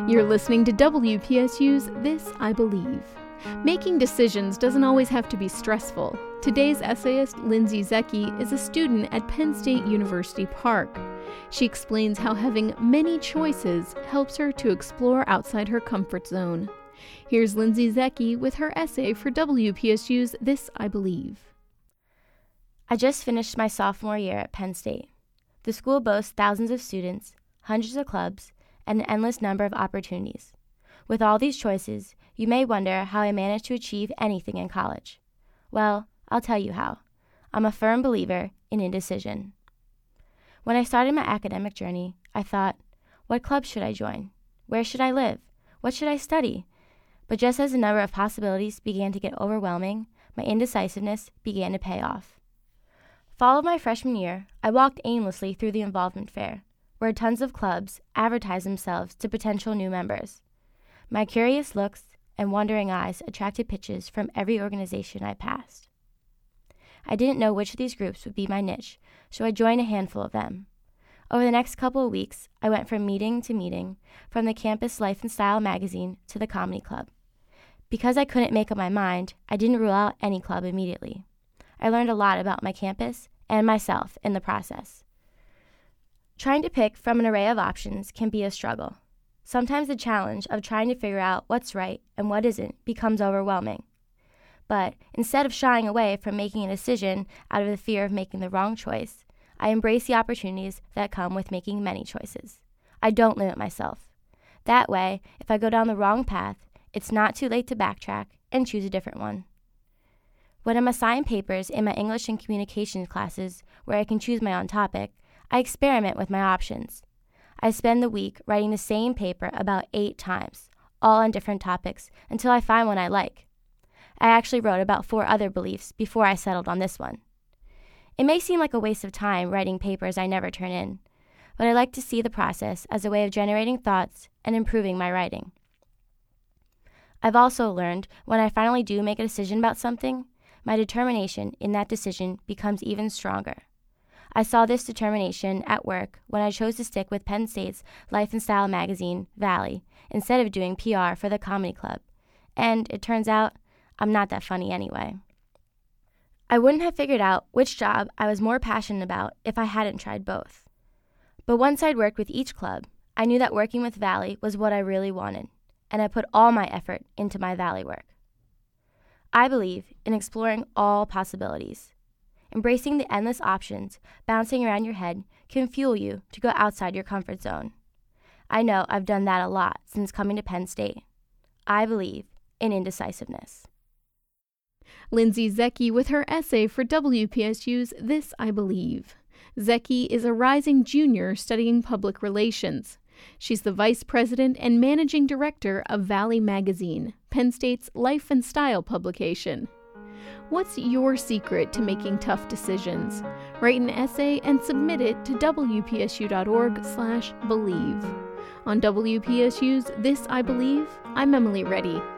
You're listening to WPSU's This I Believe. Making decisions doesn't always have to be stressful. Today's essayist, Lindsay Zecke, is a student at Penn State University Park. She explains how having many choices helps her to explore outside her comfort zone. Here's Lindsay Zecke with her essay for WPSU's This I Believe. I just finished my sophomore year at Penn State. The school boasts thousands of students, hundreds of clubs, and an endless number of opportunities. With all these choices, you may wonder how I managed to achieve anything in college. Well, I'll tell you how. I'm a firm believer in indecision. When I started my academic journey, I thought, what club should I join? Where should I live? What should I study? But just as the number of possibilities began to get overwhelming, my indecisiveness began to pay off. Fall of my freshman year, I walked aimlessly through the involvement fair, where tons of clubs advertised themselves to potential new members. My curious looks and wondering eyes attracted pitches from every organization I passed. I didn't know which of these groups would be my niche, so I joined a handful of them. Over the next couple of weeks, I went from meeting to meeting, from the campus Life and Style magazine to the comedy club. Because I couldn't make up my mind, I didn't rule out any club immediately. I learned a lot about my campus and myself in the process. Trying to pick from an array of options can be a struggle. Sometimes the challenge of trying to figure out what's right and what isn't becomes overwhelming. But instead of shying away from making a decision out of the fear of making the wrong choice, I embrace the opportunities that come with making many choices. I don't limit myself. That way, if I go down the wrong path, it's not too late to backtrack and choose a different one. When I'm assigned papers in my English and communications classes where I can choose my own topic, I experiment with my options. I spend the week writing the same paper about 8 times, all on different topics, until I find one I like. I actually wrote about 4 other beliefs before I settled on this one. It may seem like a waste of time writing papers I never turn in, but I like to see the process as a way of generating thoughts and improving my writing. I've also learned when I finally do make a decision about something, my determination in that decision becomes even stronger. I saw this determination at work when I chose to stick with Penn State's Life and Style magazine, Valley, instead of doing PR for the comedy club. And it turns out, I'm not that funny anyway. I wouldn't have figured out which job I was more passionate about if I hadn't tried both. But once I'd worked with each club, I knew that working with Valley was what I really wanted, and I put all my effort into my Valley work. I believe in exploring all possibilities. Embracing the endless options bouncing around your head can fuel you to go outside your comfort zone. I know I've done that a lot since coming to Penn State. I believe in indecisiveness. Lindsay Zecke with her essay for WPSU's This I Believe. Zecke is a rising junior studying public relations. She's the vice president and managing director of Valley Magazine, Penn State's Life and Style publication. What's your secret to making tough decisions? Write an essay and submit it to wpsu.org/believe. On WPSU's This I Believe, I'm Emily Reddy.